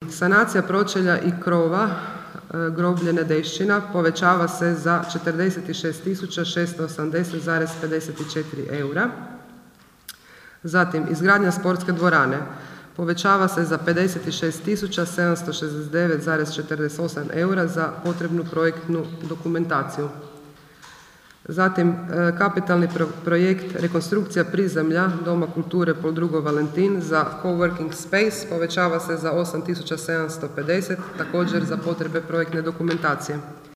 Sanacija pročelja i krova groblje Nedešćina povećava se za 46.680,54 eura. Zatim, izgradnja sportske dvorane povećava se za 56.769,48 eura za potrebnu projektnu dokumentaciju. Zatim, kapitalni projekt rekonstrukcija prizemlja Doma kulture Pol II. Valentin za coworking space povećava se za 8.750, također za potrebe projektne dokumentacije.